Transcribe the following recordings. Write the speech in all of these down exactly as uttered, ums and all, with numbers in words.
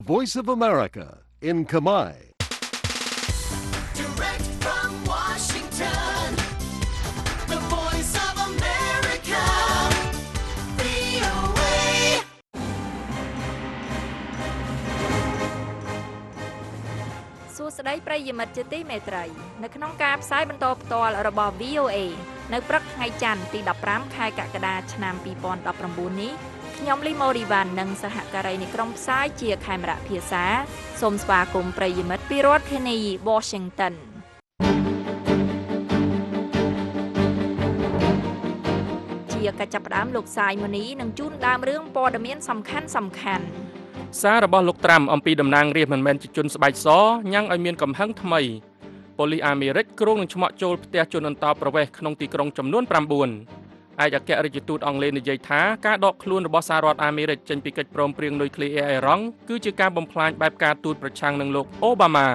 Voice of America in Kamai. Direct from Washington, the voice of America, វី អូ เอសួស្តីប្រិយមិត្តជាទីមេត្រីនៅក្នុងការផ្សាយបន្តផ្ទាល់របស់ វី អូ เอ នៅព្រឹកថ្ងៃច័ន្ទទីដប់ប្រាំខែកក្កដាឆ្នាំពីរពាន់ដប់ប្រាំបួននេះខ្ញុំលីម៉ូរីវ៉ាន់និងសហការីនៃក្រុមផ្សាយជាខេមរៈភាសាសូមស្វាគមន៍ប្រិយមិត្តពីរដ្ឋធានី Washington ជាកិច្ចចាប់ផ្ដើមលោកសាយម៉ូនីនឹងជូនដើមរឿងព័ត៌មានសំខាន់សំខាន់សាររបស់លោកត្រាំអំពីតំណាងរាស្ត្រមិនមែនជាជនស្បែកសញ៉ាំងឲ្យមានកំហឹងថ្មីប៉ូលីសអាមេរិកគ្រោងនឹងឆ្មក់ចូលផ្ទះជនអន្តោប្រវេសន៍ក្នុងទីក្រុងចំនួនប្រាំបួនឯកអគ្គរដ្ឋទូតអង់គ្លេសនិយាយថាការដកខ្លួនរបស់សហរដ្ឋអាមេរិកចេញពីកិច្ចព្រមព្រៀងនុយក្លេអ៊ែរអេរ៉ង់គឺជាការបំផ្លាញបែបការទូតប្រឆាំងនឹងលោកអូបាម៉ា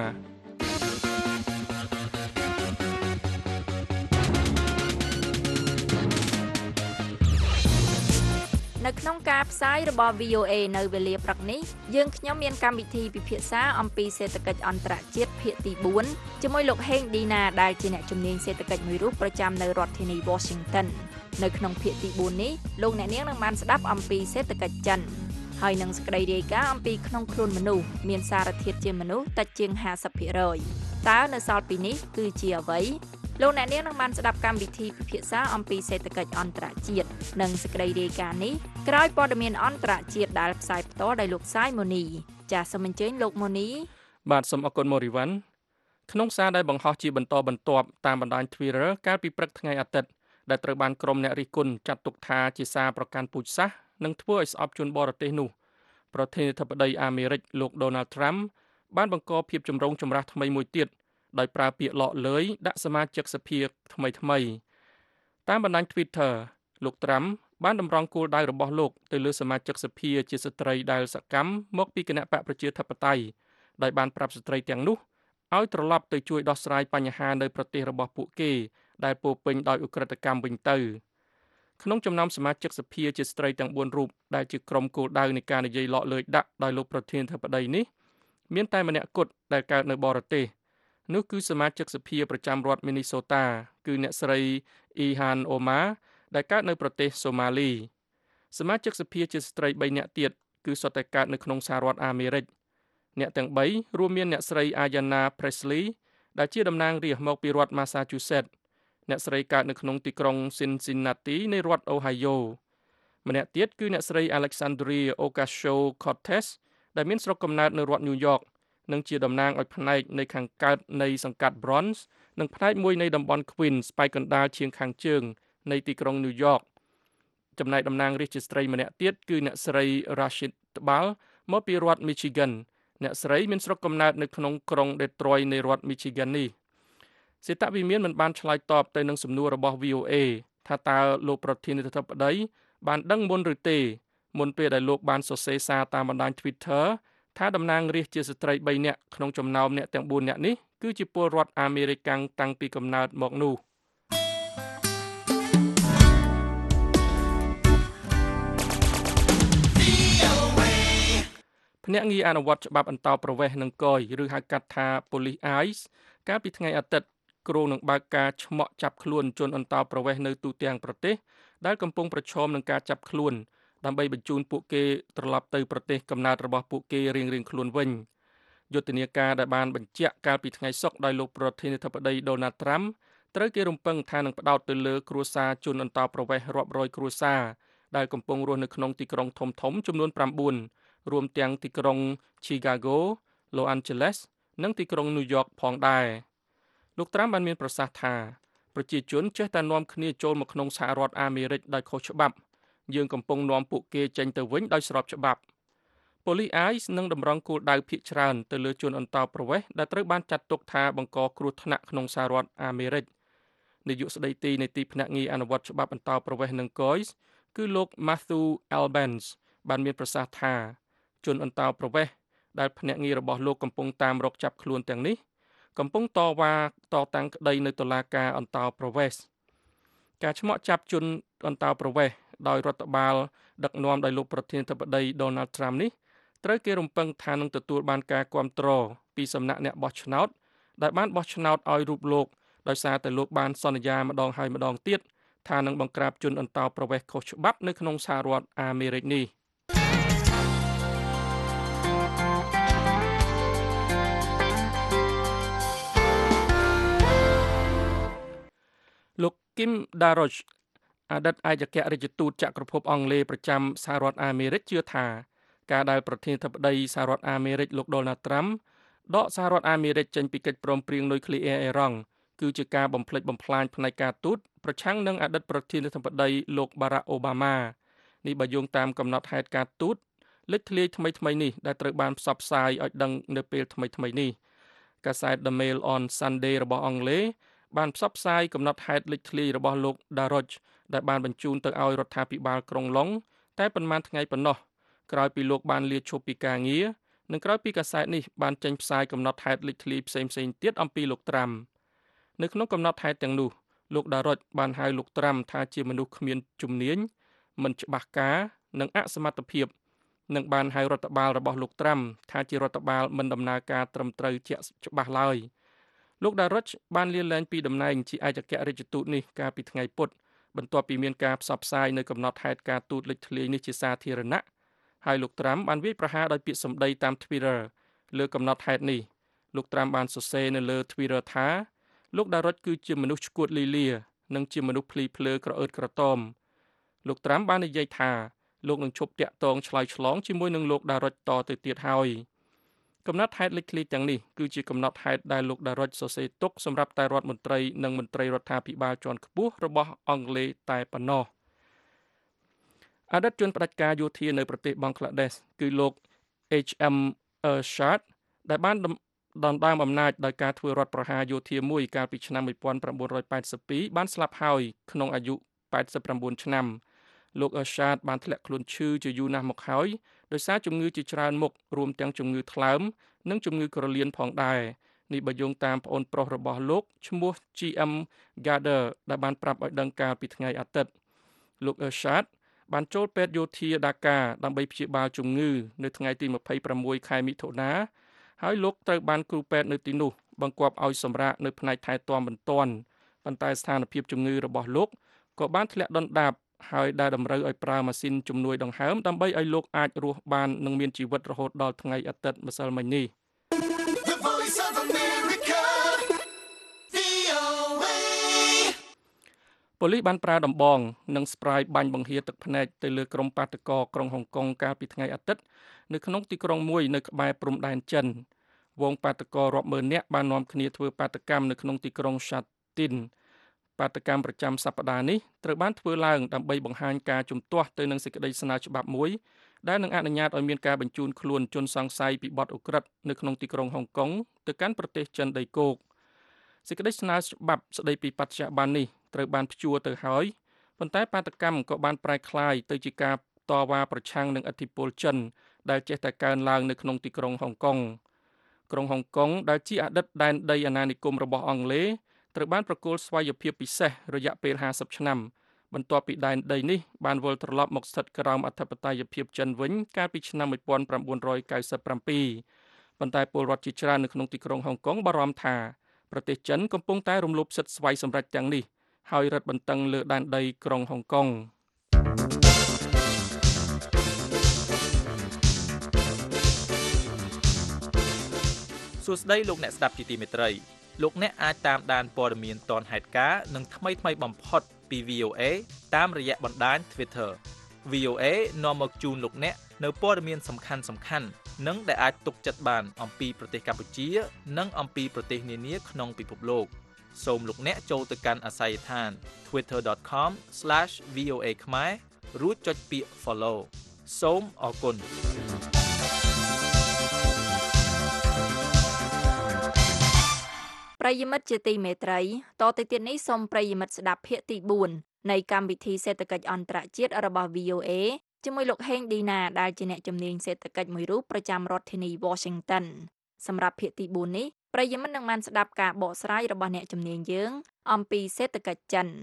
នៅក្នុងការផ្សាយរបស់ វី អូ เอ នៅវេលាព្រឹកនេះយើងខ្ញុំមានកម្មវិធីពិភាក្សាអំពីសេដ្ឋកិច្ចអន្តរជាតិភាគទីបួនជាមួយលោកហេងឌីណាដែលជាអ្នកជំនាញសេដ្ឋកិច្ចមួយរូបប្រចាំនៅរដ្ឋធានី Washington នៅក្នុងភាគទីបួននេះលោកអ្នកនាងនឹងបានស្ដាប់អំពីសេដ្ឋកិច្ចចិនហើយនឹងសេចក្តីរាយការណ៍អំពីក្នុងខ្លួនមនុស្សមានសារធាតុជាមនុស្សតិចជាង ห้าสิบភាគរយ តើនៅសល់ពីនេះគឺជាអ្វីលោកអ្នកនាងនឹងបានស្ដាប់កម្មវិធីពិភាក្សាអំពីសេដ្ឋកិច្ចអន្តរជាតិនិងសេចក្តីរាយការណ៍នេះក្រោយព័ត៌មានអន្តរជាតិដែលផ្សាយផ្ទាល់ដោយលោកសាយម៉ូនីចាសសូមអញ្ជើញលោកម៉ូនីបាទសូមអរគុណម៉ូរីវ៉ាន់ក្នុងសារដែលបង្ហោះជាបន្តបន្ទាប់តាមបណ្ដាញ Twitter កាលពីព្រឹកថ្ងៃអាទិត្យដែលត្រូវបានក្រុមអ្នករិះគន់ចាត់ទុកថាជាសារប្រកាន់ពូជសាសន៍និងធ្វើឲ្យស្អប់ជនបរទេសនោះប្រធានាធិបតីអាមេរិកលោក Donald Trump បានបង្កភាពចម្រូងចម្រាសថ្មីមួយទៀតដោយប្រើពាក្យឡកលើយដាក់សមាជិកសភាថ្មីថ្មីតាមបណ្ដាញ Twitter លោក Trump បានតម្រង់គោលដៅរបស់លោកទៅលើសមាជិកសភាជាស្ត្រីដែលសកម្មមកពីគណៈបកប្រជាធិបតេយ្យដោយបានប្រាប់ស្ត្រីទាំងនោះឲ្យត្រឡប់ទៅជួយដោះស្រាយបញ្ហានៅប្រទេសរបស់ពួកគេដែលពោរពេញដោយឧក្រិដ្ឋកម្មវិញទៅក្នុងចំណោមសមាជិកសភាជាស្ត្រីទាំងបួនរូបដែលជាក្រុមគោលដៅនៃការនិយាយឡកលើយដាក់ដោយលោកប្រធានាធិបតីនេះមានតែម្នាក់គត់ដែលកើតនៅបរទេសនោះគឺសមាជិកសភាប្រចាំរដ្ឋ Minnesota គឺអ្នកស្រី Ilhan Omar ដែលកើតនៅប្រទេសសូម៉ាលីសមាជិកសភាជាស្ត្រីបីនាក់ទៀតគឺសុទ្ធតែកើតនៅក្នុងសហរដ្ឋអាមេរិកអ្នកទាំងបីរួមមានអ្នកស្រី Ayanna Pressley ដែលជាតំណាងរាស្ត្រមកពីរដ្ឋ Massachusetts អ្នកស្រីកើតនៅក្នុងទីក្រុង Cincinnati នៃរដ្ឋ Ohio ម្នាក់ទៀតគឺអ្នកស្រី Alexandria Ocasio-Cortez ដែលមានស្រុកកំណើតនៅរដ្ឋ New Yorkនិងជាតំណាងឲ្យផ្នែកនៃខាងកើតនៃសង្កាត់ Bronx និងផ្នែកមួយនៃតំបន់ Queens ស្បែកកណ្ដាលឈៀងខាងជើងនៃទីក្រុង New York ចំណែកតំណាងរាស្ត្រជាស្ត្រីម្នាក់ទៀតគឺអ្នកស្រី Rashid Tlaib មកពីរដ្ឋ Michigan អ្នកស្រីមានស្រុកកំណើតនៅក្នុងក្រុង Detroit នៃរដ្ឋ Michigan នេះសេតវិមានមិនបានឆ្លើយតបទៅនឹងសំណួររបស់ វី អូ เอ ថាតើលោកប្រធានាធិបតីបានដឹងមុនឬទេមុនពេលដែលលោកបានសរសេរសារតាមបណ្ដាញ Twitterថាតំណាងរាស្ត្រជាស្ត្រីបីនាក់ក្នុងចំណោមអ្នកទាំងបួននាក់នេះគឺជាពលរដ្ឋអាមេរិកតាំងពីកំណើតមកនោះភ្នាក់ងារអនុវត្តច្បាប់អន្តោប្រវេសន៍និងកយឬហៅកាត់ថា Police Eyes កាលពីថ្ងៃអាទិត្យគ្រោងនឹងបើកការឆ្មក់ចាប់ខ្លួនជនអន្តោប្រវេសន៍នៅទូទាំងប្រទេសដែលកំពុងប្រឈមនឹងការចាប់ខ្លួនដើម្បីបញ្ជូនពួកគេត្រឡប់ទៅប្រទេសកំណើតរបស់ពួកគេរៀងៗខ្លួនវិញយុទ្ធនាការដែលបានបញ្ជាក់កាលពីថ្ងៃសុក្រដោយលោកប្រធានាធិបតី Donald Trump ត្រូវគេរំពឹងថានឹងផ្ដោតទៅលើគ្រួសារជនអន្តោប្រវេសន៍រាប់រយគ្រួសារដែលកំពុងរស់នៅក្នុងទីក្រុងធំៗចំនួនប្រាំបួនរួមទាំងទីក្រុង Chicago, Los Angeles និងទីក្រុង New York ផងដែរលោក Trump បានមានប្រសាសន៍ថាប្រជាជនចេះតែនាំគ្នាចូលមកក្នុងសហរដ្ឋអាមេរិកដោយខុសច្បាប់យើងកំពុងនាំពួកគេចេញទៅវិញដោយស្របច្បាប់ Police Eyes នឹងតម្រង់គោលដៅភាគច្រើនទៅលើជនអន្តោប្រវេសន៍ដែលត្រូវបានចាត់ទុកថាបង្កគ្រោះថ្នាក់ក្នុងសហរដ្ឋអាមេរិកនាយកស្ដីទីនៃទីភ្នាក់ងារអនុវត្តច្បាប់អន្តោប្រវេសន៍និងកយគឺលោក Matthew Albence បានមានប្រសាសន៍ថាជនអន្តោប្រវេសន៍ដែលភ្នាក់ងាររបស់លោកកំពុងតាមរកចាប់ខ្លួនទាំងនេះកំពុងតវ៉ាតតាំងក្តីនៅតុលាការអន្តោប្រវេសន៍ការឆ្មក់ចាប់ជនអន្តោប្រវេសន៍ដោយរដ្ឋបាលដឹកនាំដោយលោកប្រធានាធិបតី Donald Trump នេះត្រូវគេរំពឹងថានឹងទទួលបានការគាំទ្រពីសំណាក់អ្នកបោះឆ្នោតដែលបានបោះឆ្នោតឲ្យរូបលោកដោយសារតែលោកបានសន្យាម្ដងហើយម្ដងទៀតថានឹងបង្ក្រាបជនអន្តោប្រវេសន៍ខុសច្បាប់នៅក្នុងសហរដ្ឋអាមេរិកនេះលោក Kim Darroch អតីតឯកអគ្គរដ្ឋទូតចក្រភពអង់គ្លេសប្រចាំសហរដ្ឋអាមេរិកជឿថាការដែលប្រធានាធិបតីសហរដ្ឋអាមេរិកលោក Donald Trump ដកសហរដ្ឋអាមេរិកចេញពីកិច្ចព្រមព្រៀងនុយក្លេអ៊ែរអ៊ីរ៉ង់គឺជាការបំផ្លិចបំផ្លាញផ្នែកការទូតប្រឆាំងនឹងអតីតប្រធានាធិបតីលោក Barack Obama នេះបើយោងតាមកំណត់ហេតុការទូតលេចធ្លាយថ្មីថ្មីនេះដែលត្រូវបានផ្សព្វផ្សាយឲ្យដឹងនៅពេលថ្មីថ្មីនេះកាសែត The Mail on Sunday របស់អង់គ្លេសបានផ្សព្វផ្សាយកំណត់ហេតុលេចធ្លាយរបស់លោក Darroch ដែលបានបញ្ជូនទៅឲ្យរដ្ឋាភិបាលក្រុងឡុងតែប៉ុន្មានថ្ងៃប៉ុណ្ណោះក្រោយពីលោកបានលាឈប់ពីការងារនិងក្រោយពីកាសែតនេះបានចេញផ្សាយកំណត់ហេតុលេចធ្លាយផ្សេងៗទៀតអំពីលោក Trump នៅក្នុងកំណត់ហេតុទាំងនោះលោក Darroch បានហៅលោក Trump ថាជាមនុស្សគ្មានជំនាញមិនច្បាស់ការនិងអសមត្ថភាពនិងបានហៅរដ្ឋបាលរបស់លោក Trump ថាជារដ្ឋបាលមិនដំណើរការត្រឹមត្រូវជាក់ច្បាស់ឡើយលោក Darroch បានលាលែងពីតំណែងជាឯកអគ្គរដ្ឋទូតនេះកាលពីថ្ងៃពុធបន្ទាប់ពីមានការផ្សព្វផ្សាយនៅកំណត់ហេតុការទូតលេចធ្លាយនេះជាសាធារណៈហើយលោក Trump បានវាយប្រហារដោយពាក្យសម្ដីតាម Twitter លើកំណត់ហេតុនេះលោក Trump បានសរសេរនៅលើ Twitter ថាលោក Darroch គឺជាមនុស្សឈួតលីលានិងជាមនុស្សភ្លីភ្លើក្រអឺតក្រទមលោក Trump បាននិយាយថាលោកនឹងឈប់តាក់ទងឆ្លើយឆ្លងជាមួយនឹងលោក Darroch តទៅទៀតហើយកំណត់ហេតុលេចធ្លាយទាំងនេះគឺជាកំណត់ហេតុដែលលោក Darroch សរសេរទុកសម្រាប់តែរដ្ឋមន្ត្រីនិងមន្ត្រីរដ្ឋាភិបាលជាន់ខ្ពស់របស់អង់គ្លេសតែប៉ុណ្ណោះអតីតជនផ្ដាច់ការយោធានៅប្រទេសបង់ក្លាដេសគឺលោក H M Ershad ដែលបានដណ្ដើមអំណាចដោយការធ្វើរដ្ឋប្រហារយោធាមួយកាលពីឆ្នាំnineteen eighty-twoបានស្លាប់ហើយក្នុងអាយុeighty-nineឆ្នាំលោក Ershad បានធ្លាក់ខ្លួនឈឺជាយូរណាស់មកហើយដោយសារជំងឺជាច្រើនមុខរួមទាំងជំងឺថ្លើមនិងជំងឺក្រលៀនផងដែរនេះបើយោងតាមប្អូនប្រុសរបស់លោកឈ្មោះ G M Gardner ដែលបានប្រាប់ឲ្យដឹងកាលពីថ្ងៃអាទិត្យលោក Ershad បានចូលពេទ្យយោធាដាកាដើម្បីព្យាបាលជំងឺនៅថ្ងៃទីtwenty-sixខែមិថុនាហើយលោកត្រូវបានគ្រូពេទ្យនៅទីនោះបង្គាប់ឲ្យសម្រាកនៅផ្នែកថែទាំបន្ទាន់ប៉ុន្តែស្ថានភាពជំងឺរបស់លោកក៏បានធ្លាក់ដុនដាបហើយដែលតម្រូវឲ្យប្រើម៉ាស៊ីនជំនួយដង្ហើមដើម្បីឲ្យលោកអាចរស់បាននិងមានជីវិតរហូតដល់ថ្ងៃអាទិត្យម្សិលមិញនេះ The Voice of America, V O A ប៉ូលីសបានប្រើដំបងនិងស្ប្រាយបាញ់បង្ហៀទឹកភ្នែកទៅលើក្រុមបាតកោក្រុងហុងកុងកាលពីថ្ងៃអាទិត្យនៅក្នុងទីក្រុងមួយនៅក្បែរព្រំដែនចិនវងបាតកោរាប់ម៉ឺននាក់បាននាំគ្នាធ្វើបាតកម្មនៅក្នុងទីក្រុង Shatin បាតកម្មប្រចាំសប្តាហ៍នេះត្រូវបានធ្វើឡើងដើម្បីបង្ហាញការជំទាស់ទៅនឹងសេចក្តីស្នើច្បាប់មួយដែលនឹងអនុញ្ញាតឲ្យមានការបញ្ជូនខ្លួនជនសង្ស័យពីបទឧក្រិដ្ឋនៅក្នុងទីក្រុងហុងកុងទៅកាន់ប្រទេសចិនដីគោកសេចក្តីស្នើច្បាប់ស្តីពីបច្ចុប្បន្ននេះត្រូវបានព្យួរទៅហើយប៉ុន្តែបាតកម្មក៏បានប្រែក្លាយទៅជាការតវ៉ាប្រឆាំងនឹងឥទ្ធិពលចិនដែលចេះតែកើនឡើងនៅក្នុងទីក្រុងហុងកុងក្រុងហុងកុងដែលជាអតីតដែនដីអាណានិគមរបស់អង់គ្លេសត្រូវបានប្រគល់ស្វ័យភាពពិសេសរយៈពេលfiftyឆ្នាំបន្ទាប់ពីដែនដីនេះបានវិលត្រឡប់មកស្ថិតក្រោមអធិបតេយ្យភាពចិនវិញកាលពីឆ្នាំnineteen ninety-sevenប៉ុន្តែពលរដ្ឋជាច្រើននៅក្នុងទីក្រុងហុងកុងបារម្ភថាប្រទេសចិនកំពុងតែរំលោភសិទ្ធិស្វ័យសម្រេចទាំងនេះហើយរឹតបន្តឹងលើដែនដីក្រុងហុងកុងសួស្តីលោកអ្នកស្ដាប់ជាទីមេត្រីលោកអ្នកអាចតាមដានព័ត៌មានទាន់ហេតុការណ៍និងថ្មីៗបំផុតពី V O A តាមរយៈបណ្ដាញ Twitter V O A នាំមកជូនលោកអ្នកនៅព័ត៌មានសំខាន់ៗនិងដែលអាចទុកចិត្តបានអំពីប្រទេសកម្ពុជានិងអំពីប្រទេសនានាក្នុងពិភពលោកសូមលោកអ្នកចូលទៅកាន់អាសយដ្ឋាន twitter dot com slash v o a ខ្មែររួចចុចពាក្យ Follow សូមអរគុណប្រិយមិត្តជាទីមេត្រីតទៅទៀតនេះសូមប្រិយមិត្តស្ដាប់ភាគទីfourនៃកម្មវិធីសេដ្ឋកិច្ចអន្តរជាតិរបស់ V O A ជាមួយលោកហេងឌីណាដែលជាអ្នកជំនាញសេដ្ឋកិច្ចមួយរូបប្រចាំរដ្ឋធានី Washington សម្រាប់ភាគទីfourនេះប្រិយមិត្តនឹងបានស្ដាប់ការបកស្រាយរបស់អ្នកជំនាញយើងអំពីសេដ្ឋកិច្ចចិន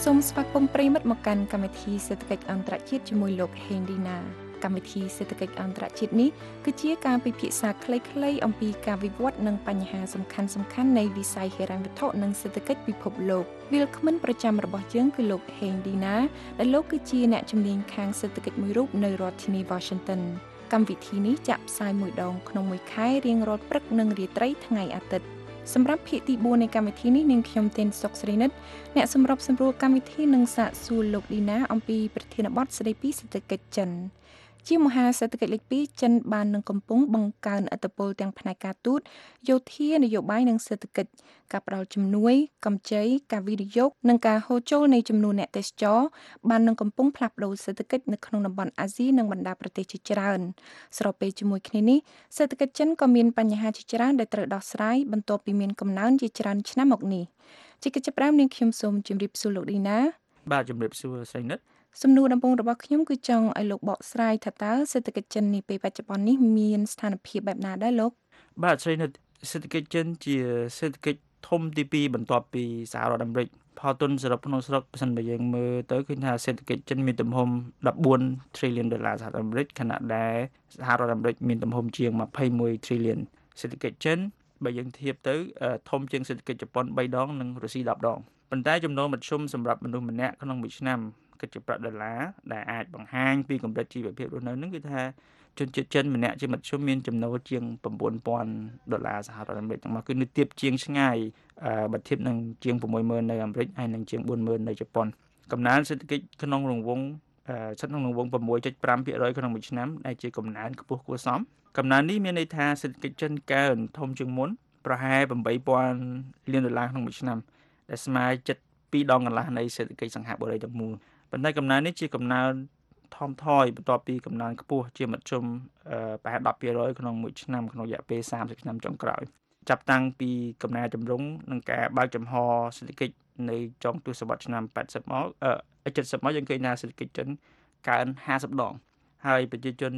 សូមស្វាគមន៍ប្រិយមិត្តមកកាន់កម្មវិធីសេដ្ឋកិច្ចអន្តរជាតិជាមួយលោកហេងឌីណាកម្មវិធីសេដ្ឋកិច្ចអន្តរជាតិនេះគឺជាការពិភាក្សាខ្លីៗអំពីការវិវត្តនិងបញ្ហាសំខាន់ៗនៃវិស័យហិរញ្ញវត្ថុនិងសេដ្ឋកិច្ចពិភពលោកវាលគ្មិនប្រចាំរបស់យើងគឺលោកហេងឌីណាដែលលោកគឺជាអ្នកជំនាញខាងសេដ្ឋកិច្ចមួយរូបនៅរដ្ឋធានី Washington កម្មវិធីនេះចាក់ផ្សាយមួយដងក្នុងមួយខែរៀងរាល់ព្រឹកនិងរាត្រីថ្ងៃអាទិត្យសម្រាប់ភាគទី4នៃកម្មវិធីនេះនាងខ្ញុំទេនសុកស្រីនិតអ្នកសម្របសម្រួលកម្មវិធីនឹងសាកសួរលោកឌីណាអំពីប្រធានបទស្ដីពីសេដ្ឋកិច្ចចិនជាមហាសេដ្ឋកិច្ចលេខពីរចិនបាននឹងកំពុងបង្កើនឥទ្ធិពលទាំងផ្នែកការទូតយោធានយោបាយនិងសេដ្ឋកិច្ចការផ្ដល់ជំនួយកម្ចីការវិនិយោគនិងការហូរចូលនៃចំនួនអ្នកទេសចរបាននឹងកំពុងផ្លាស់ប្ដូរសេដ្ឋកិច្ចនៅក្នុងតំបន់អាស៊ីនិងបណ្ដាប្រទេសជាច្រើនស្របពេលជាមួយគ្នានេះសេដ្ឋកិច្ចចិនក៏មានបញ្ហាជាច្រើនដែលត្រូវដោះស្រាយបន្ទាប់ពីមានកំណើនជាច្រើនឆ្នាំមកនេះជាកិច្ចផ្ដើមនាងខ្ញុំសូមជម្រាបសួរលោកឌីណាបាទជម្រាបសួរស្រីនិតសំណួរដំបូងរបស់ខ្ញុំគឺចង់ឲ្យលោកបកស្រាយថាតើសេដ្ឋកិច្ចចិននេះពេលបច្ចុប្បន្ននេះមានស្ថានភាពបែបណាដែរលោកបាទស្រីនិតសេដ្ឋកិច្ចចិនជាសេដ្ឋកិច្ចធំទីពីរបន្ទាប់ពីសហរដ្ឋអាមេរិកផលទុនសរុបក្នុងស្រុកបើសិនបើយើងមើលទៅឃើញថាសេដ្ឋកិច្ចចិនមានទំហំ14 trillion ដុល្លារសហរដ្ឋអាមេរិកខណៈដែលសហរដ្ឋអាមេរិកមានទំហំជាង21 trillion សេដ្ឋកិច្ចចិនបើយើងធៀបទៅធំជាងសេដ្ឋកិច្ចជប៉ុន3ដងនិងរុស្ស៊ី10ដងប៉ុន្តែចំណូលមធ្យមសម្រាប់មនុស្សម្នាក់ក្នុងមួយឆ្នាំគិតជាប្រាក់ដុល្លារដែលអាចបង្ហាញពីកម្រិតជីវភាពរស់នៅនឹងគឺថាជនជាតិចិនម្នាក់ជាមធ្យមមានចំណូលជាង9000ដុល្លារសហរដ្ឋអាមេរិកទាំងមកគឺនៅទាបជាងឆ្ងាយបើធៀបនឹងជាង60000នៅអាមេរិកហើយនិងជាង40000នៅជប៉ុនកំណើនសេដ្ឋកិច្ចក្នុងរង្វង់ស្ថិតក្នុងរង្វង់ 6.5% ក្នុងមួយឆ្នាំដែលជាកំណើនខ្ពស់គួរសមកំណើននេះមានន័យថាសេដ្ឋកិច្ចចិនកើនធំជាងមុនប្រហែល8000លានដុល្លារក្នុងមួយឆ្នាំដែលស្មើជិតពីរដងកន្លះនៃសេដ្ឋកិច្ចសង្ហបុរីទាំងមូលប៉ុន្តែកំណើននេះជាកំណើនថមថយបន្ទាប់ពីកំណើនខ្ពស់ជាមធ្យមប្រហែល10% ក្នុងមួយឆ្នាំក្នុងរយៈពេល30ឆ្នាំចុងក្រោយចាប់តាំងពីកំណើនចម្រុងនិងការបើកចំហសេដ្ឋកិច្ចនៅចុងទសវត្សរ៍ឆ្នាំ80មកអឺ70មកយើងឃើញថាសេដ្ឋកិច្ចចិនកើន50ដងហើយប្រជាជន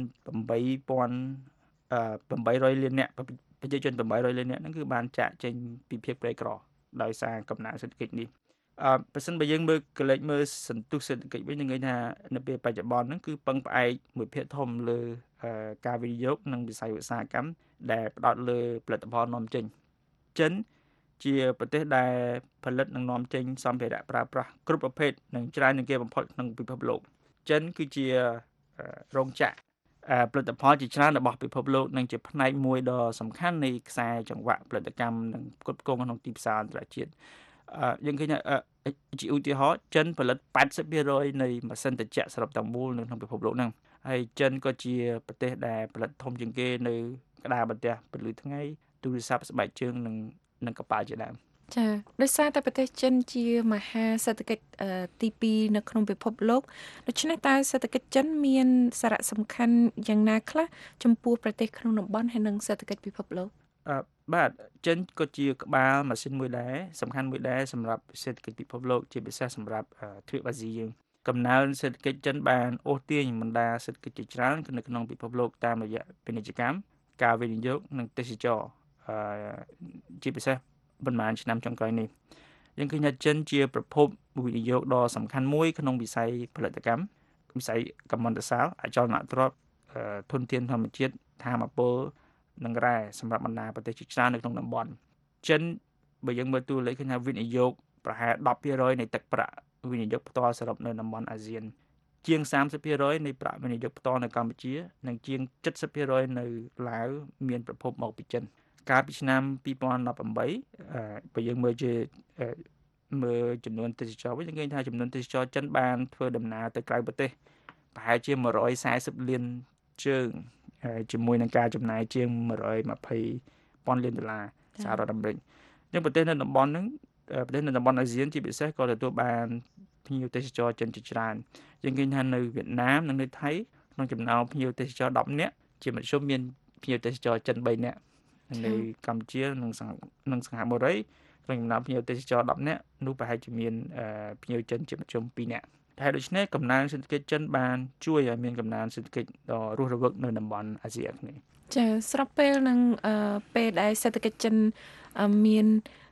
8800លាននាក់ប្រជាជន800លាននាក់ហ្នឹងគឺបានចាកចេញពីភាពក្រីក្រដោយសារកំណើនសេដ្ឋកិច្ចនេះអឺបើសិនបើយើងមើលកលេចមើលសន្ទុះសេដ្ឋកិច្ចវិញនឹងឃើញថានៅពេលបច្ចុប្បន្នហ្នឹងគឺពឹងផ្អែកមួយភាគធំលើការវិនិយោគនិងវិស័យឧស្សាហកម្មដែលផ្ដោតលើផលិតផលនាំចេញចិនជាប្រទេសដែលផលិតនិងនាំចេញសម្ភារៈប្រើប្រាស់គ្រប់ប្រភេទនិងច្រើនជាងគេបំផុតក្នុងពិភពលោកចិនគឺជារោងចក្រផលិតផលជាច្រើនរបស់ពិភពលោកនិងជាផ្នែកមួយដ៏សំខាន់នៃខ្សែចង្វាក់ផលិតកម្មនិងផ្គត់ផ្គង់ក្នុងទីផ្សារអន្តរជាតិយើងឃើញជាឧទាហរណ៍ចិនផលិត80% នៃម៉ាស៊ីនត្រជាក់សរុបទាំងមូលនៅក្នុងពិភពលោកហ្នឹងហើយចិនក៏ជាប្រទេសដែលផលិតធំជាងគេនៅក្តារបន្ទះពន្លឺថ្ងៃទូរស័ព្ទស្បែកជើងនិងនិងកប៉ាល់ជាដើមចាដោយសារតែប្រទេសចិនជាមហាសេដ្ឋកិច្ចទីពីរនៅក្នុងពិភពលោកដូច្នេះតើសេដ្ឋកិច្ចចិនមានសារៈសំខាន់យ៉ាងណាខ្លះចំពោះប្រទេសក្នុងតំបន់ហើយនិងសេដ្ឋកិច្ចពិភពលោកអឺបាទចិនក៏ជាក្បាលម៉ាស៊ីនមួយដែរសំខាន់មួយដែរសម្រាប់សេដ្ឋកិច្ចពិភពលោកជាពិសេសសម្រាប់ទ្វីបអាស៊ីយើងកំណើនសេដ្ឋកិច្ចចិនបានអូសទាញបណ្ដាសេដ្ឋកិច្ចជាច្រើននៅក្នុងពិភពលោកតាមរយៈពាណិជ្ជកម្មការវិនិយោគនិងទេសចរអឺជាពិសេសប៉ុន្មានឆ្នាំចុងក្រោយនេះយើងឃើញថាចិនជាប្រភពវិនិយោគដ៏សំខាន់មួយក្នុងវិស័យផលិតកម្មវិស័យកម្មន្តសាលអចលនទ្រព្យធនធានធម្មជាតិថាមពលនិងរ៉ែសម្រាប់បណ្ដាប្រទេសជាច្រើននៅក្នុងតំបន់ចិនបើយើងមើលតួលេខឃើញថាវិនិយោគប្រហែល10% នៃទឹកប្រាក់វិនិយោគផ្ទាល់សរុបនៅតំបន់អាស៊ានជាង30% នៃប្រាក់វិនិយោគផ្ទាល់នៅកម្ពុជានិងជាង70% នៅឡាវមានប្រភពមកពីចិនកាលពីឆ្នាំ2018បើយើងមើលជាមើលចំនួនទេសចរវិញយើងឃើញថាចំនួនទេសចរចិនបានធ្វើដំណើរទៅក្រៅប្រទេសប្រហែលជា140លានជើងជាមួយនឹងការចំណាយជាង120,000លានដុល្លារសហរដ្ឋអាមេរិកអញ្ចឹងប្រទេសនៅតំបន់ហ្នឹងប្រទេសនៅតំបន់អាស៊ានជាពិសេសក៏ទទួលបានភ្ញៀវទេសចរចិនជាច្រើនយើងឃើញថានៅវៀតណាមនិងនៅថៃក្នុងចំណោមភ្ញៀវទេសចរដប់នាក់ជាមធ្យមមានភ្ញៀវទេសចរចិន3នាក់នៅកម្ពុជានិងនិងសង្ហបុរីក្នុងចំណោមភ្ញៀវទេសចរដប់នាក់នោះប្រហែលជាមានភ្ញៀវចិនជាមធ្យម2នាក់តែដូច្នេះកំណើនសេដ្ឋកិច្ចចិនបានជួយឲ្យមានកំណើនសេដ្ឋកិច្ចដ៏រស់រវើកនៅតំបន់អាស៊ីអាគ្នេយ៍ចាស្របពេលនឹងពេលដែលសេដ្ឋកិច្ចចិនមាន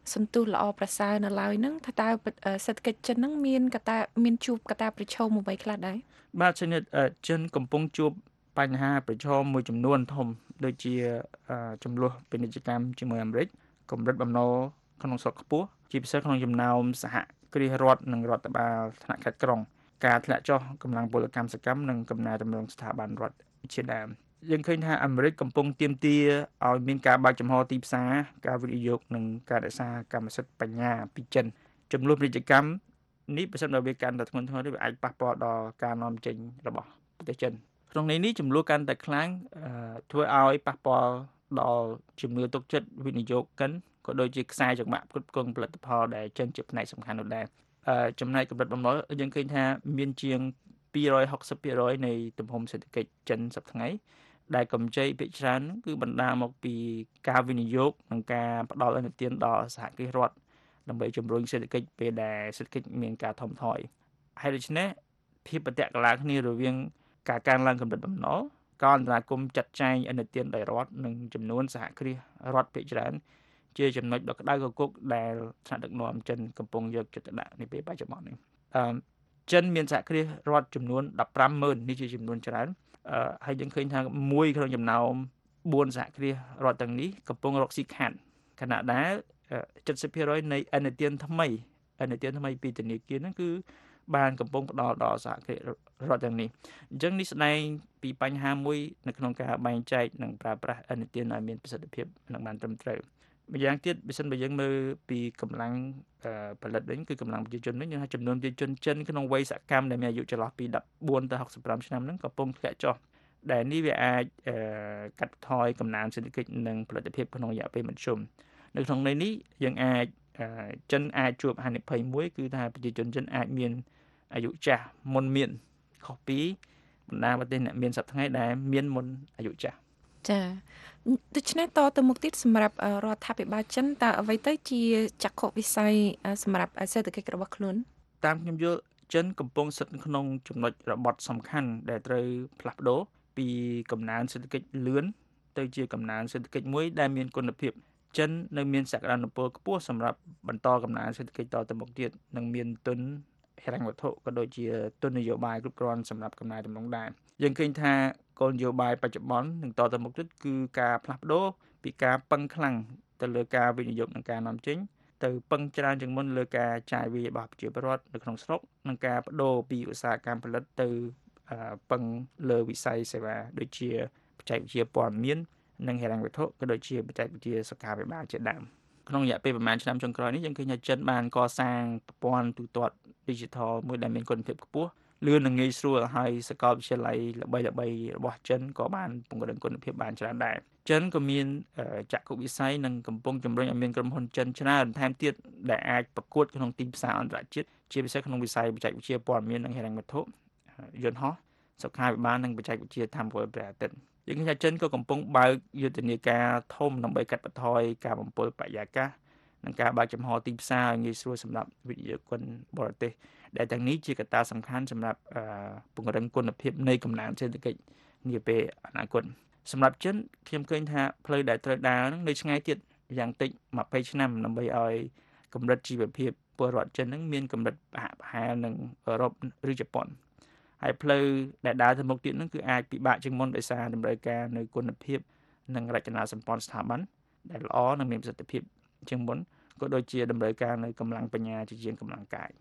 សន្ទុះល្អប្រសើរនៅឡើយហ្នឹងថាតើសេដ្ឋកិច្ចចិនហ្នឹងមានកត្តាមានជួបកត្តាប្រឈមអ្វីខ្លះដែរបាទជំនិតចិនកំពុងជួបបញ្ហាប្រឈមមួយចំនួនធំដូចជាចំនួនពាណិជ្ជកម្មជាមួយអាមេរិកកម្រិតបំណុលក្នុងស្រុកខ្ពស់ជាពិសេសក្នុងចំណោមសហគ្រាសរដ្ឋនិងរដ្ឋបាលថ្នាក់ខេត្តក្រុងការធ្លាក់ចុះកម្លាំងពលកម្មសកម្មនិងកំណែទម្រង់ស្ថាប័នរដ្ឋជាដើមយើងឃើញថាអាមេរិកកំពុងទាមទារឲ្យមានការបើកចំហទីផ្សារការវិនិយោគនិងការរក្សាកម្មសិទ្ធិបញ្ញាពីចិនចំនួនពាណិជ្ជកម្មនេះប្រសិនបើវាកាន់តែធ្ងន់ធ្ងរនេះវាអាចប៉ះពាល់ដល់ការនាំចេញរបស់ប្រទេសចិនក្នុងនេះនេះចំនួនកាន់តែខ្លាំងធ្វើឲ្យប៉ះពាល់ដល់ជំនឿទុកចិត្តវិនិយោគិនក៏ដូចជាខ្សែចង្វាក់ផ្គត់ផ្គង់ផលិតផលដែលចិនជាផ្នែកសំខាន់នោះដែរចំណែកកម្រិតបំណុលយើងឃើញថាមានជាងពីររយហុកសិបភាគរយនៃទំហំសេដ្ឋកិច្ចចិនសប្តាហ៍ថ្ងៃដែលកម្ចីភាគច្រើនគឺបណ្ដាលមកពីការវិនិយោគនិងការផ្ដល់ឥណទានដល់សហគ្រាសរដ្ឋដើម្បីជំរុញសេដ្ឋកិច្ចពេលដែលសេដ្ឋកិច្ចមានការថមថយហើយដូច្នេះភាពប្រតិកលាគ្នារវាងការកើនឡើងកម្រិតបំណុលការអន្តរាគមន៍ចាត់ចែងឥណទានដោយរដ្ឋនិងចំនួនសហគ្រាសរដ្ឋភាគច្រើនជាចំណុចដ៏ក្តៅគគុកដែលថ្នាក់ដឹកនាំចិនកំពុងយកចិត្តទុកដាក់នាពេលបច្ចុប្បន្ននេះអឺចិនមានសហគ្រាសរដ្ឋចំនួនដប់ប្រាំម៉ឺននេះជាចំនួនច្រើនអឺហើយយើងឃើញថាមួយក្នុងចំណោមបួនសហគ្រាសរដ្ឋទាំងនេះកំពុងរកស៊ីខាតខណៈដែលเจ็ดสิบភាគរយនៃឥណទានថ្មីឥណទានថ្មីពីធនាគារហ្នឹងគឺបានកំពុងផ្ដល់ដល់សហគ្រាសរដ្ឋទាំងនេះអញ្ចឹងនេះស្ដែងពីបញ្ហាមួយនៅក្នុងការបែងចែកនិងប្រើប្រាស់ឥណទានឲ្យមានប្រសិទ្ធភាពនិងបានត្រឹមត្រូវម្យ៉ាងទៀតបើសិនបើយើងមើលពីកម្លាំងផលិតវិញគឺកម្លាំងប្រជាជនវិញយើងថាចំនួនប្រជាជនចិនក្នុងវ័យសកម្មដែលមានអាយុចន្លោះពីដប់បួនទៅហុកសិបប្រាំឆ្នាំហ្នឹងកំពុងធ្លាក់ចុះដែលនេះវាអាចកាត់បន្ថយកំណើនសេដ្ឋកិច្ចនិងផលិតភាពក្នុងរយៈពេលមធ្យមនៅក្នុងន័យនេះយើងអាចចិនអាចជួបហានិភ័យមួយគឺថាប្រជាជនចិនអាចមានអាយុចាស់មុនមានខុសពីបណ្ដាប្រទេសអ្នកមានសប្តាហ៍ថ្ងៃដែលមានមុនអាយុចាស់ចាដូច្នេះតទៅមុខទៀតសម្រាប់រដ្ឋាភិបាលចិនតើអ្វីទៅជាចក្ខុវិស័យសម្រាប់សេដ្ឋកិច្ចរបស់ខ្លួនតាមខ្ញុំយល់ចិនកំពុងស្ថិតក្នុងចំណុចរបត់សំខាន់ដែលត្រូវផ្លាស់ប្ដូរពីកំណើនសេដ្ឋកិច្ចលឿនទៅជាកំណើនសេដ្ឋកិច្ចមួយដែលមានគុណភាពចិននៅមានសក្តានុពលខ្ពស់សម្រាប់បន្តកំណើនសេដ្ឋកិច្ចតទៅមុខទៀតនិងមានទុនហិរញ្ញវត្ថុក៏ដូចជាទុននយោបាយគ្រប់គ្រាន់សម្រាប់កំណើនដំណងដែរយើងឃើញថាគោលនយោបាយបច្ចុប្បន្ននឹងតទៅមុខទៀតគឺការផ្លាស់ប្ដូរពីការពឹងខ្លាំងទៅលើការវិនិយោគនិងការនាំចេញទៅពឹងច្រើនជាងមុនលើការចាយវាយរបស់ប្រជាពលរដ្ឋនៅក្នុងស្រុកនិងការបដូរពីឧស្សាហកម្មផលិតទៅពឹងលើវិស័យសេវាដូចជាបច្ចេកវិទ្យាព័ត៌មាននិងហិរញ្ញវត្ថុក៏ដូចជាបច្ចេកវិទ្យាសុខាភិបាលជាដើមក្នុងរយៈពេលប្រហែលឆ្នាំចុងក្រោយនេះយើងឃើញថាចិនបានកសាងប្រព័ន្ធទូទាត់ Digital មួយដែលមានគុណភាពខ្ពស់លឿននិងងាយស្រួលហើយសាកលវិទ្យាល័យល្បីៗរបស់ចិនក៏បានពង្រឹងគុណភាពបានច្រើនដែរចិនក៏មានចក្ខុវិស័យនិងកំពុងជំរុញឲ្យមានក្រុមហ៊ុនចិនច្រើនថែមទៀតដែលអាចប្រកួតក្នុងទីផ្សារអន្តរជាតិជាពិសេសក្នុងវិស័យបច្ចេកវិទ្យាព័ត៌មាននិងហិរញ្ញវត្ថុយន្តហោះសុខាភិបាលនិងបច្ចេកវិទ្យាថាមពលព្រះអាទិត្យយើងឃើញថាចិនក៏កំពុងបើកយុទ្ធនាការធំដើម្បីកាត់បន្ថយការបំពុលបរិយាកាសនិងការបើកចំហទីផ្សារឲ្យងាយស្រួលសម្រាប់វិនិយោគិនបរទេសដែលទាំងនេះជាកត្តាសំខាន់សម្រាប់ពង្រឹងគុណភាពនៃកំណើនសេដ្ឋកិច្ចនាពេលអនាគតសម្រាប់ចិនខ្ញុំឃើញថាផ្លូវដែលត្រូវដើរនឹងនៅឆ្ងាយទៀតយ៉ាងតិចยี่สิบឆ្នាំដើម្បីឲ្យកម្រិតជីវភាពពលរដ្ឋចិននឹងមានកម្រិតប្រហាក់ប្រហែលនឹងអឺរ៉ុបឬជប៉ុនហើយផ្លូវដែលដើរទៅមុខទៀតនឹងគឺអាចពិបាកជាងមុនដោយសារតម្រូវការនៅគុណភាពនិងរចនាសម្ព័ន្ធស្ថាប័នដែលល្អនិងមានប្រសិទ្ធភាពជាងមុនក៏ដូចជាតម្រូវការនៅកម្លាំងបញ្ញាជាជាងកម្លាំងកាយ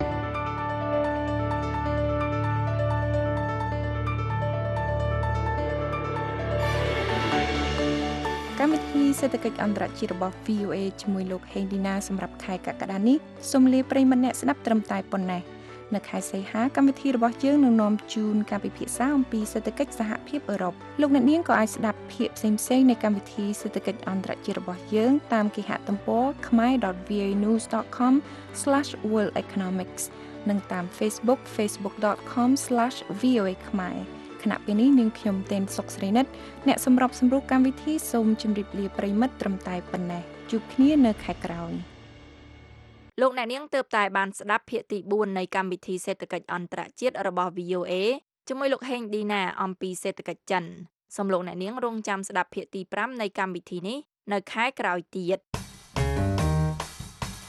កម្មវិធីសេដ្ឋកិច្ចអន្តរជាតិរបស់ វី អូ เอ ជាមួយលោកហេងឌីណាសម្រាប់ខែកក្កដានេះសូមលាប្រិយមិត្តអ្នកស្ដាប់ត្រឹមតែប៉ុណ្ណេះនៅខែសីហាកម្មវិធីរបស់យើងនឹងនាំជូនការពិភាក្សាអំពីសេដ្ឋកិច្ចសហភាពអឺរ៉ុបលោកអ្នកនាងក៏អាចស្ដាប់ភាគផ្សេងៗនៃកម្មវិធីសេដ្ឋកិច្ចអន្តរជាតិរបស់យើងតាមគេហទំព័រ khmer dot v o a news dot com slash world economics និងតាម Facebook facebook dot com slash v o a khmer ខណៈពេលនេះនាងខ្ញុំទេនសុកស្រីនិតអ្នកសម្របសម្រួលកម្មវិធីសូមជម្រាបលាប្រិយមិត្តត្រឹមតែប៉ុណ្ណេះជួបគ្នានៅខែក្រោយលោកអ្នកនាងទើបតែបានស្ដាប់ភាគទីបួននៃកម្មវិធីសេដ្ឋកិច្ចអន្តរជាតិរបស់ វី អូ เอ ជាមួយលោកហេងឌីណាអំពីសេដ្ឋកិច្ចចិនសូមលោកអ្នកនាងរងចាំស្ដាប់ភាគទីប្រាំនៃកម្មវិធីនេះនៅខែក្រោយទៀត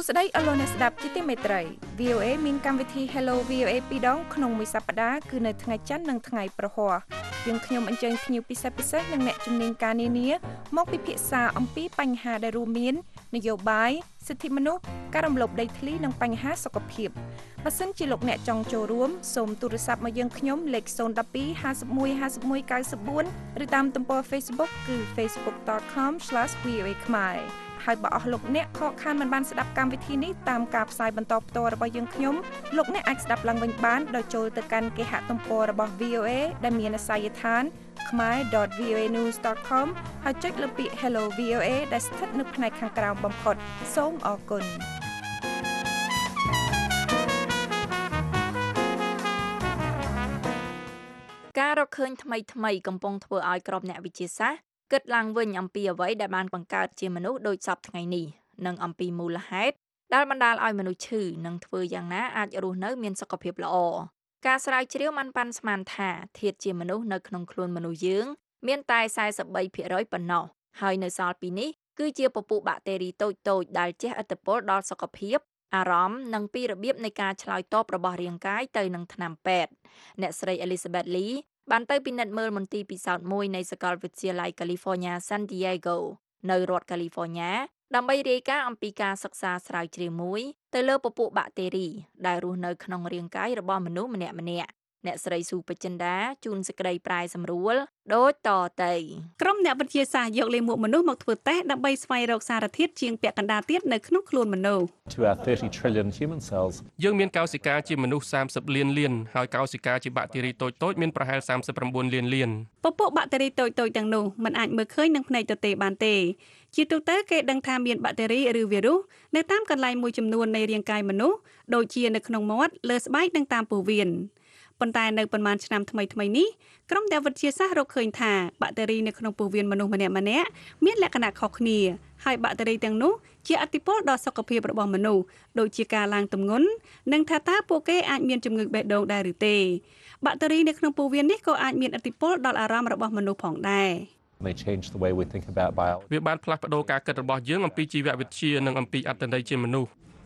ស្តីអស់លោកអ្នកស្ដាប់ជាទីមេត្រី វី អូ អេ មានកម្មវិធី Hello វី អូ អេ ពីរដងក្នុងមួយសប្តាហ៍គឺនៅថ្ងៃច័ន្ទនិងថ្ងៃប្រហ័សយើងខ្ញុំអញ្ជើញភ្ញៀវពិសេសពិសេសនិងអ្នកជំនាញការនានាមកពិភាក្សាអំពីបញ្ហាដែលរួមមាននយោបាយសិទ្ធិមនុស្សការរំលោភដីធ្លីនិងបញ្ហាសុខភាពបើសិនជាលោកអ្នកចង់ចូលរួមសូមទូរស័ព្ទមកយើងខ្ញុំលេខศูนย์ một hai ห้าสิบเอ็ด ห้าสิบเอ็ด เก้าสิบสี่ឬតាមទំព័រ Facebook គឺ facebook dot com slash v o a khmer ហើយបើអស់លោកអ្នកខកខានមិនបានស្ដាប់កម្មវិធីនេះតាមការផ្សាយបន្តផ្ទាល់របស់យើងខ្ញុំលោកអ្នកអាចស្ដាប់ឡើងវិញបានដោយចូលទៅកាន់គេហទំព័ររបស់ វី អូ អេ ដែលមានអាសយដ្ឋាន khmer dot v o a news dot com ហើយចុចលើពាក្យ Hello វី អូ អេ ដែលស្ថិតនៅផ្នែកខាងក្រោមបំផុតសូមអរគុណការរកឃើញថ្មីថ្មីកំពុងធ្វើឲ្យក្រុមអ្នកវិទ្យាសាស្ត្រគិតឡើងវិញអំពីអ្វីដែលបានបង្កើតជាមនុស្សដូចសពថ្ងៃនេះនិងអំពីមូលហេតុដែលបណ្ដាលឲ្យមនុស្សឈឺនិងធ្វើយ៉ាងណាអាចរស់នៅមានសុខភាពល្អការស្រាវជ្រាវបានប៉ាន់ស្មានថាធាតុជាមនុស្សនៅក្នុងខ្លួនមនុស្សយើងមានតែសែសិបបីភាគរយប៉ុណ្ណោះហើយនៅសល់ពីនេះគឺជាពពុះបាក់តេរីតូចៗដែលជះឥទ្ធិពលដល់សុខភាពអារម្មណ៍និងពីរបៀបនៃការឆ្លើយតបរបស់រាងកាយទៅនឹងថ្នាំពេទ្យអ្នកស្រី Elizabeth Leeបានទៅពិនិត្យមើលមន្ទីរពិសោធន៍មួយនៃសាកលវិទ្យាល័យ California San Diego នៅរដ្ឋ California ដើម្បីរាយការណ៍អំពីការសិក្សាស្រាវជ្រាវមួយទៅលើពពួកបាក់តេរីដែលរស់នៅក្នុងរាងកាយរបស់មនុស្សម្នាក់ៗអ្នកស្រីស៊ូបចិន្តាជូនសេចក្តីប្រែសម្រួលដូចតទៅក្រុមអ្នកវិទ្យាសាស្ត្រយកលេខមួកមនុស្សមកធ្វើតេស្តដើម្បីស្វែងរកសារធាតុជាងពាក់កណ្ដាលទៀតនៅក្នុងខ្លួនមនុស្ស To our thirty trillion human cells យើងមានកោសិកាជាមនុស្សសាមសិបលានលានហើយកោសិកាជាបាក់តេរីតូចៗមានប្រហែលសាមសិប៩លានលានពពួកបាក់តេរីតូចៗទាំងនោះមិនអាចមើលឃើញនឹងភ្នែកទទេបានទេជាទូទៅគេដឹងថាមានបាក់តេរីឬវីរុសនៅតាមកន្លែងមួយចំនួននៃរាងកាយមនុស្សដូចជានៅក្នុងមាត់លើស្បែកនិងតាមពោះវៀនប៉ុន្តែនៅប៉ុន្មានឆ្នាំថ្មីថ្មីនេះក្រុមអ្នកវិទ្យាសាស្ត្ររកឃើញថាបាក់តេរីនៅក្នុងពោះវៀនមនុស្សម្នាក់ម្នាក់មានលក្ខណៈខុសគ្នាហើយបាក់តេរីទាំងនោះជាឥទ្ធិពលដល់សុខភាពរបស់មនុស្សដូចជាការឡើងទម្ងន់និងថាតើពួកគេអាចមានជំងឺបេះដូងដែរឬទេបាក់តេរីនៅក្នុងពោះវៀននេះក៏អាចមានឥទ្ធិពលដល់អារម្មណ៍របស់មនុស្សផងដែរ They change the way we think about biology. វាបានផ្លាស់ប្ដូរការគិតរបស់យើងអំពីជីវវិទ្យានិងអំពីអត្តន័យជាមនុស្ស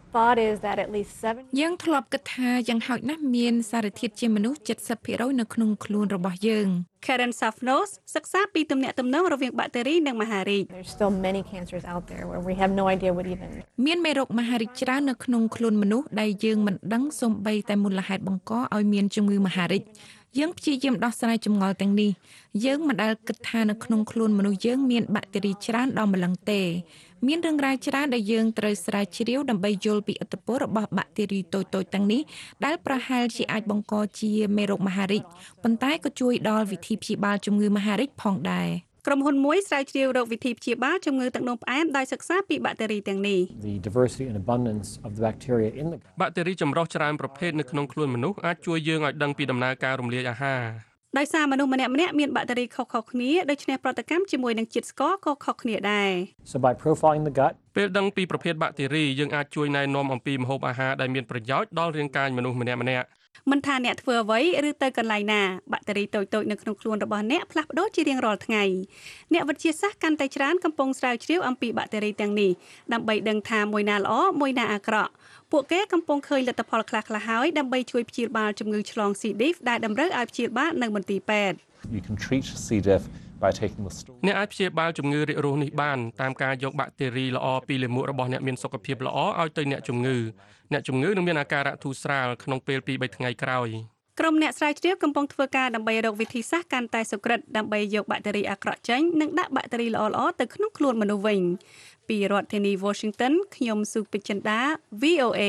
យើងធ្លាប់គិតថាយ៉ាងហោចណាស់មានសារធាតុជាមនុស្ស칠십ភាគរយនៅក្នុងខ្លួនរបស់យើង Karen Safnos សិក្សាពីទំនាក់ទំនងរវាងបាក់តេរីនិងមហារីក There's still many cancers out there where we have no idea what even មានមេរោគមហារីកច្រើននៅក្នុងខ្លួនមនុស្សដែលយើងមិនដឹងសូម្បីតែមូលហេតុបង្កឲ្យមានជំងឺមហារីកយើងព្យាយាមដោះស្រាយចម្ងល់ទាំងនេះយើងមិនដែលគិតថានៅក្នុងខ្លួនមនុស្សយើងមានបាក់តេរីច្រើនដល់ម្លឹងទេមានរឿងរ៉ាវច្រើនដែលយើងត្រូវស្រាវជ្រាវដើម្បីយល់ពីឥទ្ធិពលរបស់បាក់តេរីតូចៗទាំងនេះដែលប្រហែលជាអាចបង្កជាមេរោគមហារីកប៉ុន្តែក៏ជួយដល់វិធីព្យាបាលជំងឺមហារីកផងដែរក្រុមហ៊ុនមួយស្រាវជ្រាវរកវិធីព្យាបាលជំងឺទឹកនោមផ្អែមដោយសិក្សាពីបាក់តេរីទាំងនេះ The diversity and abundance of the bacteria in the បាក់តេរីចម្រុះច្រើនប្រភេទនៅក្នុងខ្លួនមនុស្សអាចជួយយើងឲ្យដឹងពីដំណើរការរំលាយអាហារដោយសារមនុស្សម្នាក់ៗមានបាក់តេរីខុសៗគ្នាដូច្នេះប្រតិកម្មជាមួយនឹងជាតិស្ករក៏ខុសគ្នាដែរ So by profiling the gut ពេលដឹងពីប្រភេទបាក់តេរីយើងអាចជួយណែនាំអំពីម្ហូបអាហារដែលមានប្រយោជន៍ដល់រាងកាយមនុស្សម្នាក់ៗមិនថាអ្នកធ្វើអ្វីឬទៅកន្លែងណាបាក់តេរីតូចៗនៅក្នុងខ្លួនរបស់អ្នកផ្លាស់ប្ដូរជារៀងរាល់ថ្ងៃអ្នកវិទ្យាសាស្ត្រកាន់តែច្រើនកំពុងស្រាវជ្រាវអំពីបាក់តេរីទាំងនេះដើម្បីដឹងថាមួយណាល្អមួយណាអាក្រក់ពួកគេកំពុងឃើញលទ្ធផលខ្លះៗហើយដើម្បីជួយព្យាបាលជំងឺឆ្លង C. diff ដែលតម្រូវឲ្យព្យាបាលនៅមន្ទីរពេទ្យ You can treat C. diff by taking the stool អ្នកអាចព្យាបាលជំងឺរាគរូសនេះបានតាមការយកបាក់តេរីល្អពីលាមករបស់អ្នកមានសុខភាពល្អឲ្យទៅអ្នកជំងឺអ្នកជំងឺនឹងមានអាការៈធូរស្រាលក្នុងពេលពីរបីថ្ងៃក្រោយក្រុមអ្នកស្រាវជ្រាវកំពុងធ្វើការដើម្បីរកវិធីសាស្ត្រកាន់តែសុក្រិតដើម្បីយកបាក់តេរីអាក្រក់ចេញនិងដាក់បាក់តេរីល្អៗទៅក្នុងខ្លួនមនុស្សវិញពីរដ្ឋធានី Washington ខ្ញុំស៊ូពេជ្រចិន្តា V O A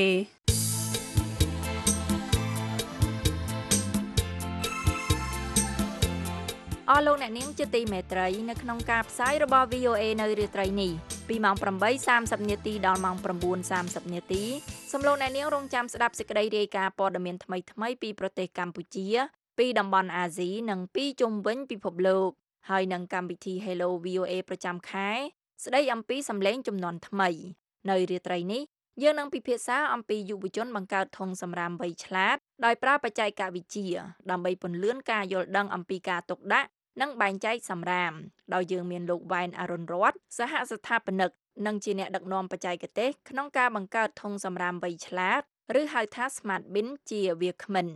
អស់លោកអ្នកនាងជាទីមេត្រីនៅក្នុងការផ្សាយរបស់ វី អូ អេ នៅរាត្រីនេះពីម៉ោងប្រាំបីសាមសិបនាទីដល់ម៉ោង៩សាមសិបនាទីសូមលោកអ្នកនាងរងចាំស្ដាប់សេចក្តីរាយការណ៍ព័ត៌មានថ្មីៗពីប្រទេសកម្ពុជាពីតំបន់អាស៊ីនិងពីជុំវិញពិភពលោកហើយនឹងកម្មវិធី Hello វី អូ អេ ប្រចាំខែស្ដីអំពីសម្លេងជំនាន់ថ្មីនៅរាត្រីនេះយើងនឹងពិភាក្សាអំពីយុវជនបង្កើតធុងសម្រាមវៃឆ្លាតដោយប្រើបច្ចេកវិទ្យាដើម្បីពន្លឿនការយល់ដឹងអំពីការទុកដាក់និងបែងចែកសម្រាមដោយយើងមានលោកវ៉ែនអរុណរតន៍សហស្ថាបនិកនិងជាអ្នកដឹកនាំបច្ចេកទេសក្នុងការបង្កើតធុងសម្រាមវៃឆ្លាតឬហៅថា Smart Bin ជាវាគ្មិន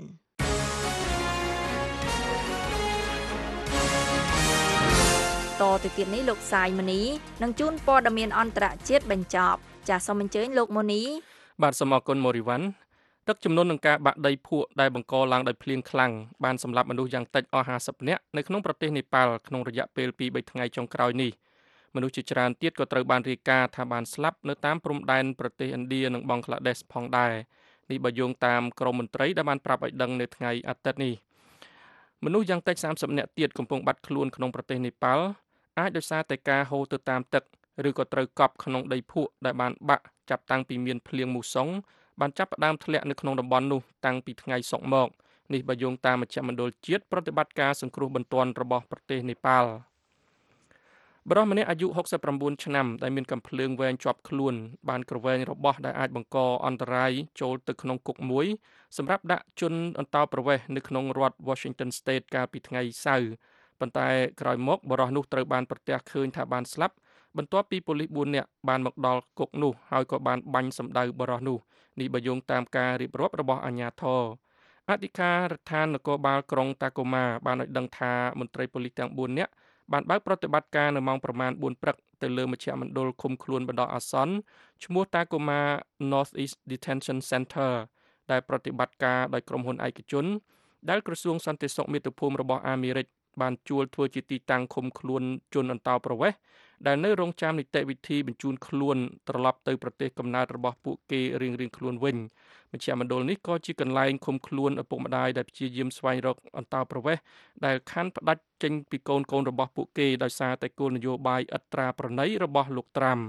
តទៅទៀតនេះលោកសាយមនីនឹងជូនព័ត៌មានអន្តរជាតិបញ្ចប់ចាសសូមអញ្ជើញលោកម៉ូនីបាទសូមអរគុណម៉ូរីវ៉ាន់ទឹកជំនន់នឹងការបាក់ដីភក់ដែលបង្កឡើងដោយភ្លៀងខ្លាំងបានសម្លាប់មនុស្សយ៉ាងតិចអស់ហាសិបនាក់នៅក្នុងប្រទេសនេប៉ាល់ក្នុងរយៈពេលពីរបីថ្ងៃចុងក្រោយនេះមនុស្សជាច្រើនទៀតក៏ត្រូវបានរាយការណ៍ថាបានស្លាប់នៅតាមព្រំដែនប្រទេសឥណ្ឌានិងបង់ក្លាដេសផងដែរនេះបើយោងតាមក្រមមន្ត្រីដែលបានប្រាប់ឲ្យដឹងនៅថ្ងៃអាទិត្យនេះមនុស្សយ៉ាងតិចសាមសិបនាក់ទៀតកំពុងបាត់ខ្លួនក្នុងប្រទេសនេប៉ាល់អាចដោយសារតែការហូរទៅតាមទឹកឬក៏ត្រូវកប់ក្នុងដីភក់ដែលបានបាក់ចាប់តាំងពីមានភ្លៀងមូសុងបានចាប់ផ្ដើមធ្លាក់នៅក្នុងតំបន់នោះតាំងពីថ្ងៃសុក្រមកនេះបើយោងតាមមជ្ឈមណ្ឌលជាតិប្រតិបត្តិការសង្គ្រោះបន្ទាន់របស់ប្រទេសនេប៉ាល់បរិសម្នាក់អាយុហុកសិបប្រាំបួនឆ្នាំដែលមានកំភ្លើងវែងជាប់ខ្លួនបានក្រវែងរបស់ដែលអាចបង្កអន្តរាយចូលទៅក្នុងគុកមួយសម្រាប់ដាក់ជនអន្តោប្រវេសន៍នៅក្នុងរដ្ឋ Washington State កាលពីថ្ងៃសៅរ៍ប៉ុន្តែក្រោយមកបរិសនោះត្រូវបានប្រទះឃើញថាបានស្លាប់បន្ទាប់ពីប៉ូលីសបួននាក់បានមកដល់គុកនោះហើយក៏បានបាញ់សម្ដៅបរិសនោះនេះបើយោងតាមការរៀបរាប់របស់អាជ្ញាធរអធិការដ្ឋាននគរបាលក្រុងតាកូម៉ាបានឲ្យដឹងថាមន្ត្រីប៉ូលីសទាំងបួននាក់បានបើកប្រតិបត្តិការនៅម៉ោងប្រមាណបួនព្រឹកទៅលើមជ្ឈមណ្ឌលឃុំខ្លួនបណ្ដោះអាសន្នឈ្មោះតាកូម៉ា North East Detention Center ដែលប្រតិបត្តិការដោយក្រុមហ៊ុនឯកជនដែលក្រសួងសន្តិសុខមាតុភូមិរបស់អាមេរិកបានជួលធ្វើជាទីតាំងឃុំខ្លួនជនអន្តោប្រវេសន៍ដែលនៅរងចាំនីតិវិធីបញ្ជូនខ្លួនត្រឡប់ទៅប្រទេសកំណើតរបស់ពួកគេរៀងៗខ្លួនវិញមជ្ឈមណ្ឌលនេះក៏ជាកន្លែងឃុំខ្លួនឪពុកម្ដាយដែលព្យាយាមស្វែងរកអន្តោប្រវេសន៍ដែលខណ្ឌផ្ដាច់ចេញពីកូនកូនរបស់ពួកគេដោយសារតែគោលនយោបាយឥតត្រាប្រណីរបស់លោកត្រាំ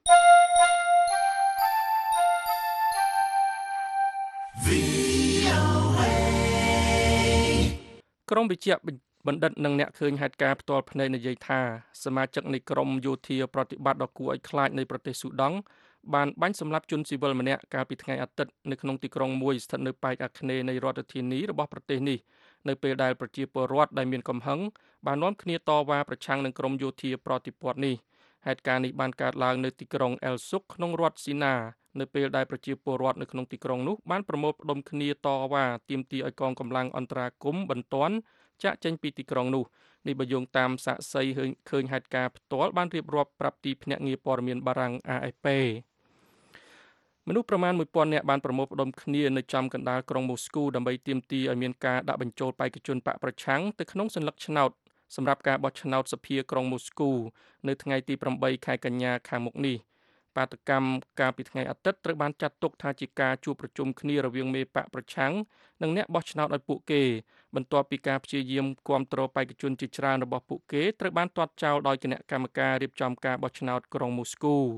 ក្រុមវិជ្ជាបណ្ឌិតនិងអ្នកឃើញហេតុការណ៍ផ្ទាល់ភ្នែកនិយាយថាសមាជិកនៃក្រុមយោធាប្រតិបត្តិដ៏គួរឲ្យខ្លាចនៃប្រទេសស៊ូដង់បានបាញ់សម្លាប់ជនស៊ីវិលម្នាក់កាលពីថ្ងៃអាទិត្យនៅក្នុងទីក្រុងមួយស្ថិតនៅប៉ែកអាគ្នេយ៍នៃរដ្ឋធានីរបស់ប្រទេសនេះនៅពេលដែលប្រជាពលរដ្ឋដែលមានកំហឹងបាននាំគ្នាតវ៉ាប្រឆាំងនឹងក្រុមយោធាប្រតិបត្តិនេះហេតុការណ៍នេះបានកើតឡើងនៅទីក្រុងអែលស៊ុកក្នុងរដ្ឋស៊ីណានៅពេលដែលប្រជាពលរដ្ឋនៅក្នុងទីក្រុងនោះបានប្រមូលផ្ដុំគ្នាតវ៉ាទាមទារឲ្យកងកម្លាំងអន្តរាគមន៍បន្ទាន់ចាក់ចេញពីទីក្រុងនោះនេះបើយោងតាមសាក្សីឃើញហេតុការណ៍ផ្ទាល់បានរៀបរាប់ប្រាប់ទីភ្នាក់ងារព័ត៌មានបារាំង A F P មនុស្សប្រមាណមួយពាន់នាក់បានប្រមូលផ្ដុំគ្នានៅចំកណ្ដាលក្រុងម៉ូស្គូដើម្បីទាមទារឲ្យមានការដាក់បញ្ចូលបេក្ខជនបកប្រឆាំងទៅក្នុងសញ្ញាឆ្នោតសម្រាប់ការបោះឆ្នោតសភាក្រុងម៉ូស្គូនៅថ្ងៃទីប្រាំបីខែកញ្ញាខាងមុខនេះបាតកម្មកាលពីថ្ងៃអាទិត្យត្រូវបានចាត់ទុកថាជាការជួបប្រជុំគ្នារវាងមេបកប្រឆាំងនិងអ្នកបោះឆ្នោតឲ្យពួកគេបន្ទាប់ពីការព្យាយាមគាំទ្របេក្ខជនជាច្រើនរបស់ពួកគេត្រូវបានទាត់ចោលដោយគណៈកម្មការរៀបចំការបោះឆ្នោតក្រុងម៉ូស្គូ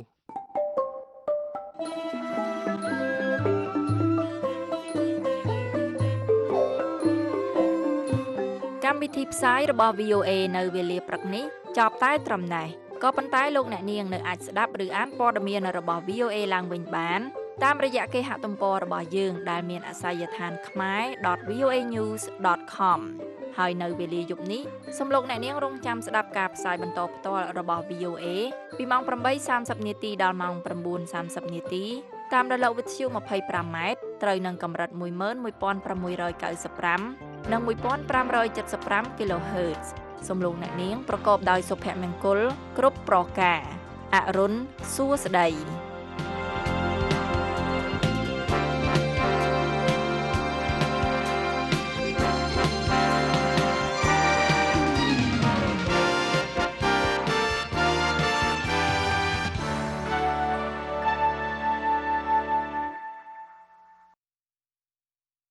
កម្មវិធីផ្សាយរបស់ V O A នៅវេលាព្រឹកនេះចប់តែត្រឹមនេះក៏ប៉ុន្តែលោកអ្នកនាងនៅអាចស្ដាប់ឬអានព័ត៌មានរបស់ V O A ឡើងវិញបានតាមរយៈគេហទំព័ររបស់យើងដែលមានអាសយដ្ឋាន khmae dot v o a news dot com ហើយនៅវេលាយប់នេះសូមលោកអ្នកនាងរងចាំស្ដាប់ការផ្សាយបន្តផ្ទាល់របស់ V O A ពីម៉ោងប្រាំបីសាមសិបនាទីដល់ម៉ោងប្រាំបួនសាមសិបនាទីតាមរលកវិទ្យុ ยี่สิบห้า ម៉ែត្រត្រូវនឹងកម្រិត một nghìn một trăm sáu mươi lăm និង một nghìn năm trăm bảy mươi lăm គីឡូហឺតซ์ សូមលោកអ្នកនាងប្រកបដោយសុភមង្គលគ្រប់ប្រការអរុនសួស្តី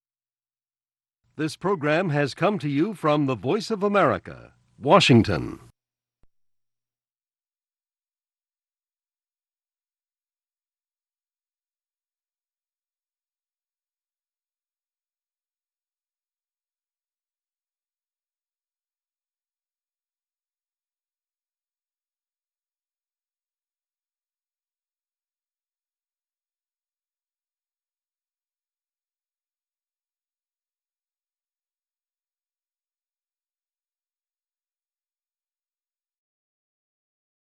This program has come to you from the Voice of America, Washington.